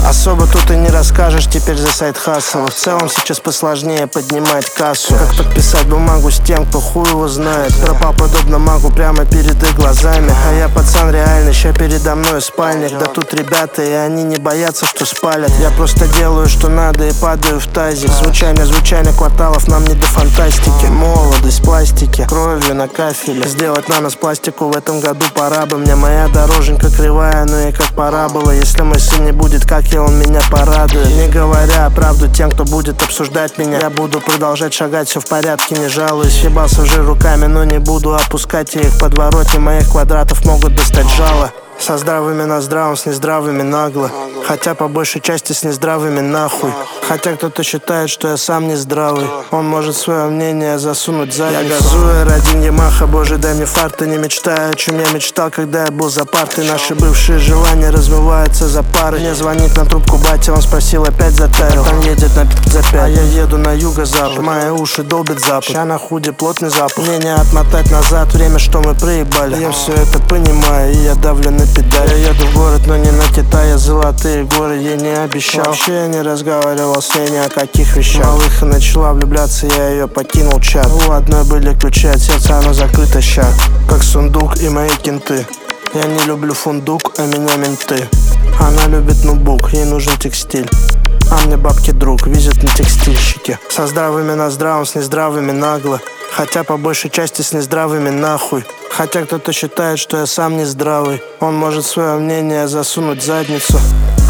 Особо тут и не расскажешь теперь за сайт хассела. В целом сейчас посложнее поднимать кассу. Как подписать бумагу с тем, кто хуй его знает. Пропал подобно магу прямо перед их глазами. А я пацан реальный, ща передо мной спальник. Да тут ребята, и они не боятся, что спалят. Я просто делаю, что надо, и падаю в тазик. Звучание кварталов нам не до фантастики. Молодость, пластики, кровью на кафеле. Сделать на нас пластику в этом году пора бы. Мне моя дороженька кривая, ну и как пора было. Если мой сын не будет, как я, он меня порадует. Не говоря правду тем, кто будет обсуждать меня, я буду продолжать шагать, все в порядке, не жалуюсь. Ебался уже руками, но не буду опускать. Я их подворотни моих квадратов могут достать жало. Со здравыми на здравом, с нездравыми нагло. Хотя по большей части с нездравыми нахуй. Хотя кто-то считает, что я сам нездравый. Он может свое мнение засунуть за задницу. Я газую ради Ямаха, боже дай мне фарта. Не мечтаю, о чем я мечтал, когда я был за партой. Наши бывшие желания размываются за пары. Мне звонит на трубку батя, он спросил, опять затарил. Там едет на 5 за 5, а я еду на юго-запад. Мои уши долбит запад, ща на худе плотный запах. Мне не отмотать назад время, что мы проебали. Я все это понимаю, и я давлю на педаль. Я еду в город, но не на Китай, я золотые горы ей не обещал. Вообще я не разговаривал с ней ни о каких вещах. Малыха начала влюбляться, я ее покинул чат. У одной были ключи от сердца, оно закрыто ща. Как сундук и мои кенты. Я не люблю фундук, а меня менты. Она любит ноутбук, ей нужен текстиль. А мне бабки друг, везет на текстильщике. Со здравыми на здравом, с нездравыми нагло. Хотя по большей части с нездравыми нахуй. Хотя кто-то считает, что я сам нездравый. Он может свое мнение засунуть в задницу.